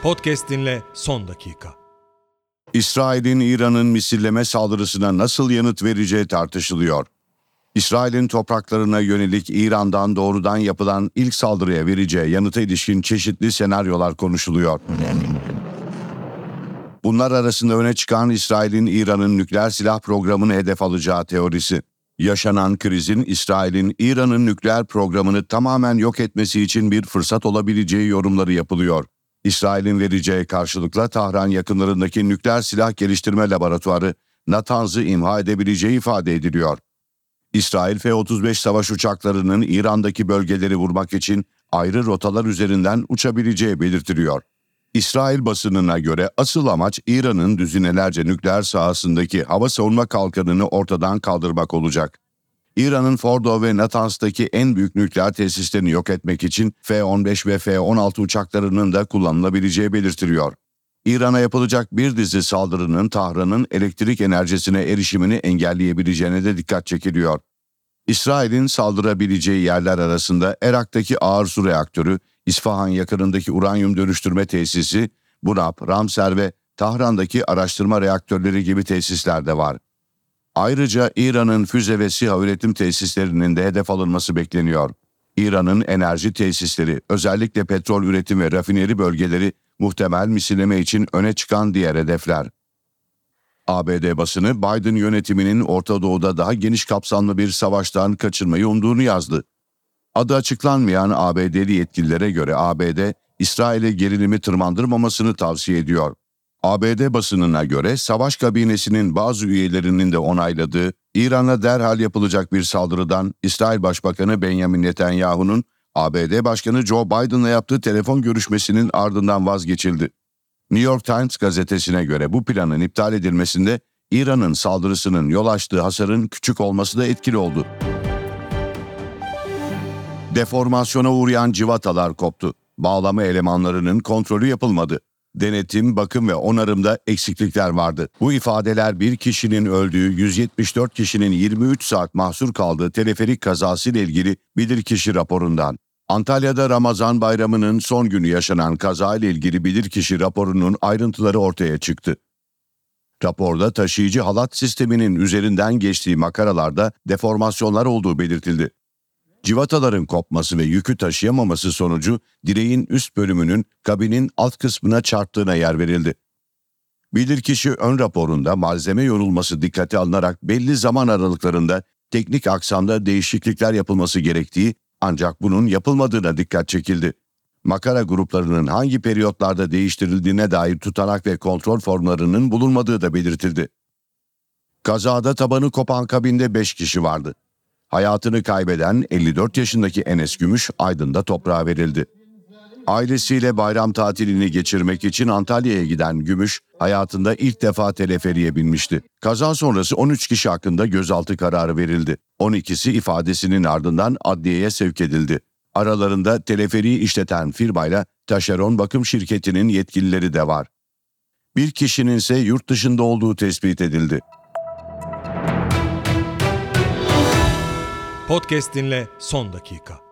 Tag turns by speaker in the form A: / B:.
A: Podcast dinle son dakika.
B: İsrail'in İran'ın misilleme saldırısına nasıl yanıt vereceği tartışılıyor. İsrail'in topraklarına yönelik İran'dan doğrudan yapılan ilk saldırıya vereceği yanıta ilişkin çeşitli senaryolar konuşuluyor. Bunlar arasında öne çıkan İsrail'in İran'ın nükleer silah programını hedef alacağı teorisi. Yaşanan krizin İsrail'in İran'ın nükleer programını tamamen yok etmesi için bir fırsat olabileceği yorumları yapılıyor. İsrail'in vereceği karşılıkla Tahran yakınlarındaki nükleer silah geliştirme laboratuvarı Natanz'ı imha edebileceği ifade ediliyor. İsrail F-35 savaş uçaklarının İran'daki bölgeleri vurmak için ayrı rotalar üzerinden uçabileceği belirtiliyor. İsrail basınına göre asıl amaç İran'ın düzinelerce nükleer sahasındaki hava savunma kalkanını ortadan kaldırmak olacak. İran'ın Fordo ve Natanz'taki en büyük nükleer tesislerini yok etmek için F-15 ve F-16 uçaklarının da kullanılabileceği belirtiliyor. İran'a yapılacak bir dizi saldırının Tahran'ın elektrik enerjisine erişimini engelleyebileceğine de dikkat çekiliyor. İsrail'in saldırabileceği yerler arasında Irak'taki ağır su reaktörü, İsfahan yakınındaki uranyum dönüştürme tesisi, Bunab, Ramser ve Tahran'daki araştırma reaktörleri gibi tesisler de var. Ayrıca İran'ın füze ve SİHA üretim tesislerinin de hedef alınması bekleniyor. İran'ın enerji tesisleri, özellikle petrol üretim ve rafineri bölgeleri muhtemel misilleme için öne çıkan diğer hedefler. ABD basını Biden yönetiminin Orta Doğu'da daha geniş kapsamlı bir savaştan kaçınmayı umduğunu yazdı. Adı açıklanmayan ABD'li yetkililere göre ABD, İsrail'e gerilimi tırmandırmamasını tavsiye ediyor. ABD basınına göre savaş kabinesinin bazı üyelerinin de onayladığı İran'a derhal yapılacak bir saldırıdan İsrail Başbakanı Benjamin Netanyahu'nun ABD Başkanı Joe Biden'la yaptığı telefon görüşmesinin ardından vazgeçildi. New York Times gazetesine göre bu planın iptal edilmesinde İran'ın saldırısının yol açtığı hasarın küçük olması da etkili oldu. Deformasyona uğrayan civatalar koptu. Bağlama elemanlarının kontrolü yapılmadı. Denetim, bakım ve onarımda eksiklikler vardı. Bu ifadeler bir kişinin öldüğü, 174 kişinin 23 saat mahsur kaldığı teleferik kazasıyla ilgili bilirkişi raporundan. Antalya'da Ramazan Bayramı'nın son günü yaşanan kazayla ilgili bilirkişi raporunun ayrıntıları ortaya çıktı. Raporda taşıyıcı halat sisteminin üzerinden geçtiği makaralarda deformasyonlar olduğu belirtildi. Civataların kopması ve yükü taşıyamaması sonucu direğin üst bölümünün kabinin alt kısmına çarptığına yer verildi. Bilirkişi ön raporunda malzeme yorulması dikkate alınarak belli zaman aralıklarında teknik aksamda değişiklikler yapılması gerektiği ancak bunun yapılmadığına dikkat çekildi. Makara gruplarının hangi periyotlarda değiştirildiğine dair tutanak ve kontrol formlarının bulunmadığı da belirtildi. Kazada tabanı kopan kabinde 5 kişi vardı. Hayatını kaybeden 54 yaşındaki Enes Gümüş Aydın'da toprağa verildi. Ailesiyle bayram tatilini geçirmek için Antalya'ya giden Gümüş, hayatında ilk defa teleferiye binmişti. Kaza sonrası 13 kişi hakkında gözaltı kararı verildi. 12'si ifadesinin ardından adliyeye sevk edildi. Aralarında teleferiyi işleten firmayla taşeron bakım şirketinin yetkilileri de var. Bir kişinin ise yurt dışında olduğu tespit edildi.
A: Podcast dinle son dakika.